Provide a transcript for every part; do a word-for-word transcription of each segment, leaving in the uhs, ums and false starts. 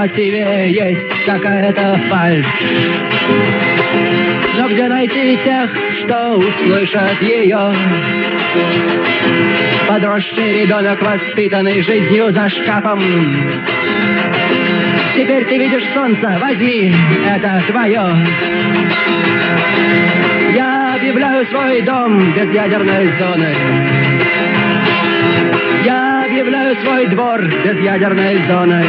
мотиве есть какая-то фальшь. Но где найти тех, что услышат ее? Подросший ребенок, воспитанный жизнью за шкафом. Теперь ты видишь солнце, возьми, это твое. Я объявляю свой дом без ядерной зоны. Я объявляю свой двор без ядерной зоны.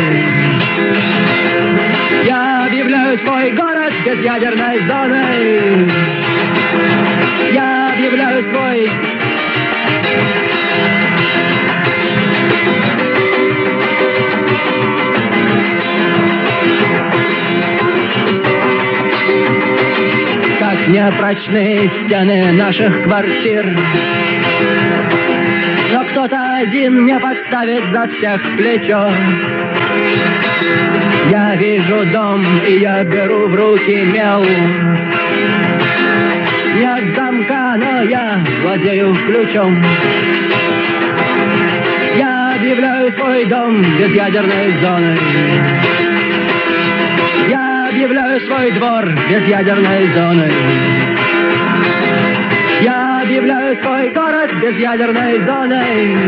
Я объявляю свой город без ядерной зоны. Я объявляю свой... Как непрочные стены наших квартир, но кто-то один не подставит за всех плечо. Я вижу дом, и я беру в руки мел. Нет замка, но я владею ключом. Я объявляю свой дом без ядерной зоны. Я объявляю свой двор без ядерной зоны. Я объявляю свой город без ядерной зоны.